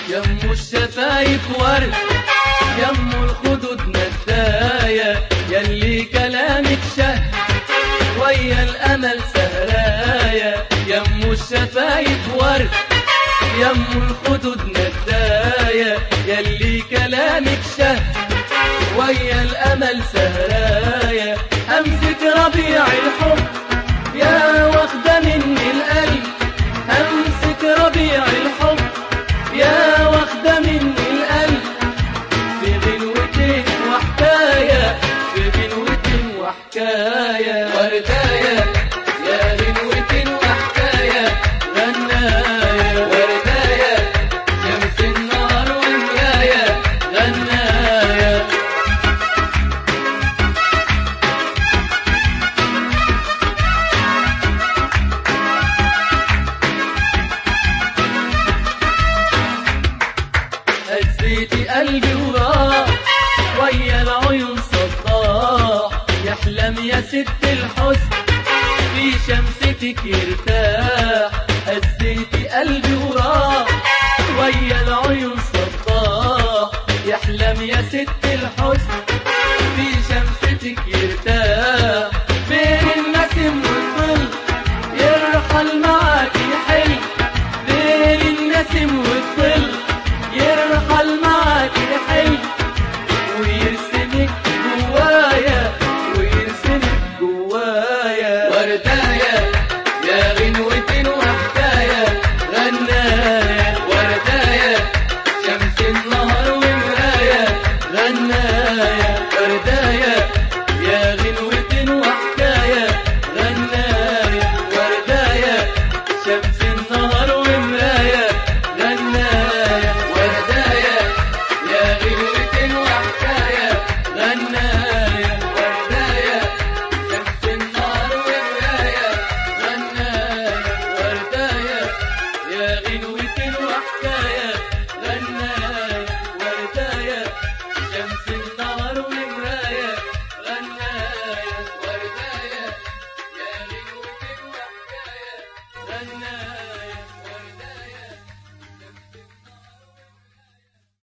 يمو الشفايف ورد، يمو الخدود نداية، يلي كلامك شهد ويا الأمل سهرايا. يمو الشفايف ورد، يمو الخدود نداية، يلي كلامك شهد ويا الأمل سهرايا. همسة ربيع الحب يا واخدة مني القلب، همسة ربيع الحب يا واخدة مني القلب. في غنوة وحكاية، في غنوة وحكاية، ورداية يا غنوة وحكاية غناية. ورداية شمس النهار ومراية غناية. هزيتي قلبي وراح ويا العيون صداح، يحلم يا ست الحسن في شمستك يرتاح. هزيتي قلبي وراح ويا العيون صداح، يحلم يا ست الحسن في شمستك يرتاح. بين النسم والظل يرحل معاك يحل، بين النسم والظل يرحل معاك يحل، ويرسمك جوايا، ويرسمك جوايا. ورداية يا غنوة وحكاية غناية. ورداية شمس النهار ومراية غناية. ورداية يا غنوة وحكاية غناية. ورداية شمس